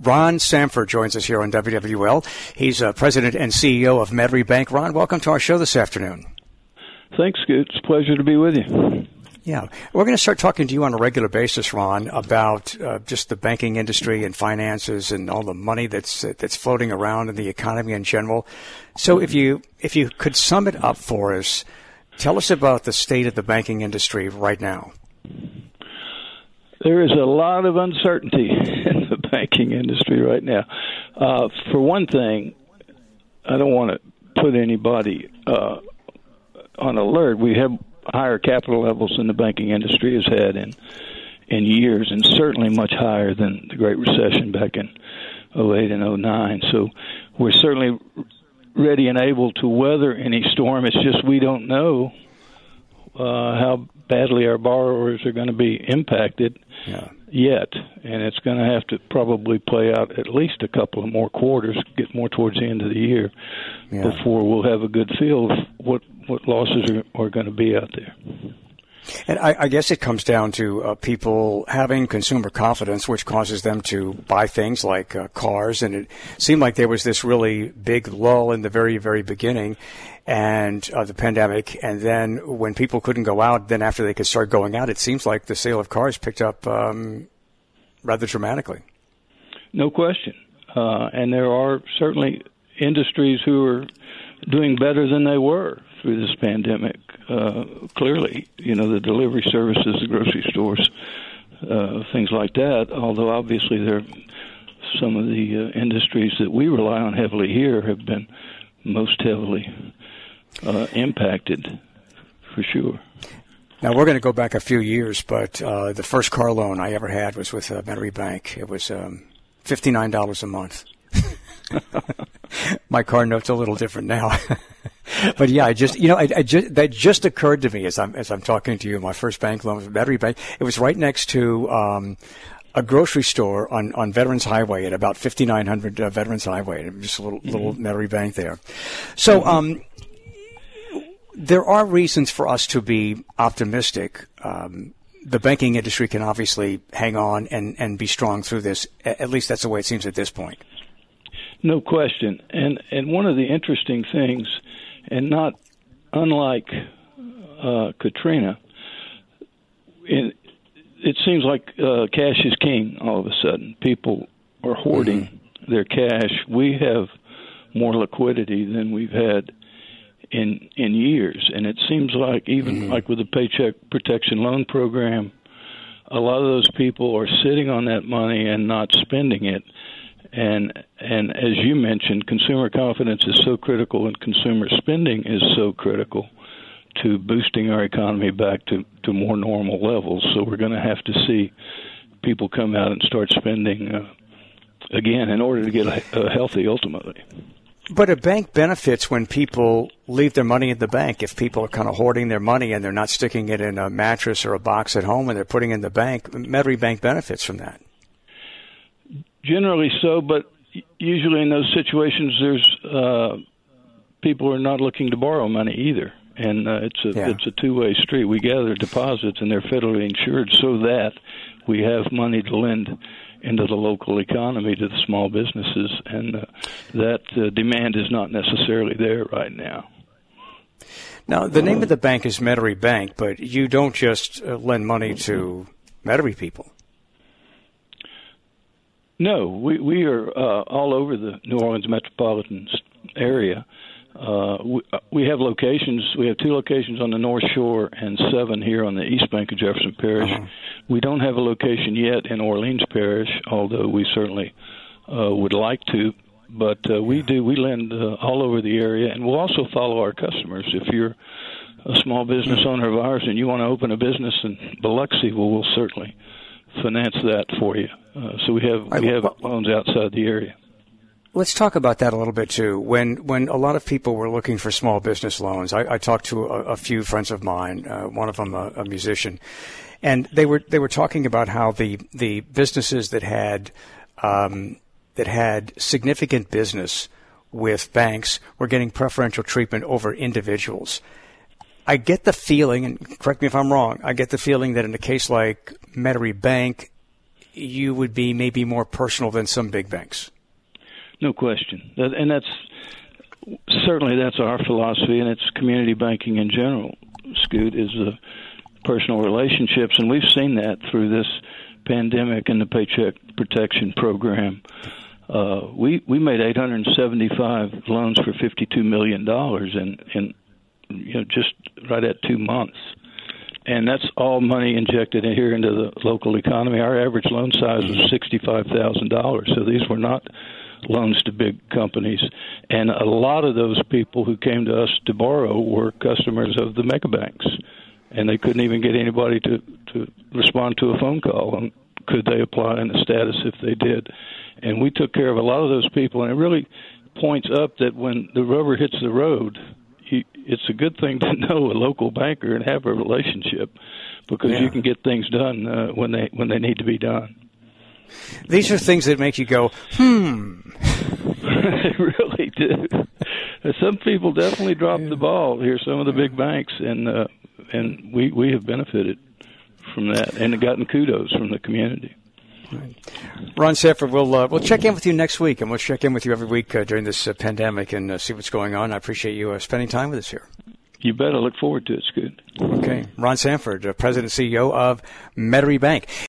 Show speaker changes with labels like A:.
A: Ron Samford joins us here on WWL. He's president and CEO of Metairie Bank. Ron, welcome to our show this afternoon.
B: Thanks, Scoot. It's a pleasure to be with you.
A: Yeah. We're going to start talking to you on a regular basis, Ron, about just the banking industry and finances and all the money that's floating around in the economy in general. So if you could sum it up for us, tell us about the state of the banking industry right now.
B: There is a lot of uncertainty in the banking industry right now. For one thing, I don't want to put anybody on alert. We have higher capital levels than the banking industry has had in years, and certainly much higher than the Great Recession back in 2008 and 2009. So we're certainly ready and able to weather any storm. It's just we don't know how badly our borrowers are going to be impacted yet, and it's going to have to probably play out at least a couple of more quarters, get more towards the end of the year, before we'll have a good feel of what losses are going to be out there.
A: And I guess it comes down to people having consumer confidence, which causes them to buy things like cars. And it seemed like there was this really big lull in the very, very beginning and the pandemic. And then when people couldn't go out, then after they could start going out, it seems like the sale of cars picked up rather dramatically.
B: No question. And there are certainly industries who are doing better than they were through this pandemic. Clearly, the delivery services, the grocery stores, things like that, although obviously there are some of the industries that we rely on heavily here have been most heavily impacted, for sure.
A: Now, we're going to go back a few years, but the first car loan I ever had was with Metairie Bank. It was $59 a month. My car note's a little different now. But yeah, that just occurred to me as I'm talking to you. My first bank loan was Metairie Bank. It was right next to a grocery store on Veterans Highway at about 5900 Veterans Highway. Just a little Metairie Bank there. So there are reasons for us to be optimistic. The banking industry can obviously hang on and be strong through this. At least that's the way it seems at this point.
B: No question. And one of the interesting things, and not unlike Katrina, it seems like cash is king all of a sudden. People are hoarding their cash. We have more liquidity than we've had in years. And it seems like even like with the Paycheck Protection Loan Program, a lot of those people are sitting on that money and not spending it. And as you mentioned, consumer confidence is so critical, and consumer spending is so critical to boosting our economy back to more normal levels. So we're going to have to see people come out and start spending again in order to get healthy ultimately.
A: But a bank benefits when people leave their money in the bank. If people are kind of hoarding their money and they're not sticking it in a mattress or a box at home and they're putting it in the bank, Metairie Bank benefits from that.
B: Generally so, but usually in those situations, there's people are not looking to borrow money either, and it's a two-way street. We gather deposits, and they're federally insured, so that we have money to lend into the local economy to the small businesses, and that demand is not necessarily there right now.
A: Now, the name of the bank is Metairie Bank, but you don't just lend money to Metairie people.
B: No, we are all over the New Orleans metropolitan area. We have locations. We have 2 locations on the North Shore and 7 here on the East Bank of Jefferson Parish. We don't have a location yet in Orleans Parish, although we certainly would like to. But we do. We lend all over the area, and we'll also follow our customers. If you're a small business owner of ours and you want to open a business in Biloxi, well, we'll certainly finance that for you. So we have loans outside the area.
A: Let's talk about that a little bit too. When a lot of people were looking for small business loans, I talked to a few friends of mine. One of them a musician, and they were talking about how the businesses that had significant business with banks were getting preferential treatment over individuals. I get the feeling, and correct me if I'm wrong, I get the feeling that in a case like Metairie Bank, you would be maybe more personal than some big banks.
B: No question. And that's our philosophy, and it's community banking in general, Scoot, is the personal relationships. And we've seen that through this pandemic and the Paycheck Protection Program. We made 875 loans for $52 million in just right at 2 months. And that's all money injected in here into the local economy. Our average loan size was $65,000. So these were not loans to big companies. And a lot of those people who came to us to borrow were customers of the mega banks. And they couldn't even get anybody to respond to a phone call on could they apply and the status if they did. And we took care of a lot of those people. And it really points up that when the rubber hits the road, it's a good thing to know a local banker and have a relationship, because you can get things done when they need to be done.
A: These are things that make you go,
B: They really do. Some people definitely drop the ball here, some of the big banks, and we have benefited from that and gotten kudos from the community.
A: Ron Sanford, we'll check in with you next week, and we'll check in with you every week during this pandemic and see what's going on. I appreciate you spending time with us here.
B: You bet. I look forward to it, Scoot.
A: Okay. Ron Sanford, President and CEO of Metairie Bank.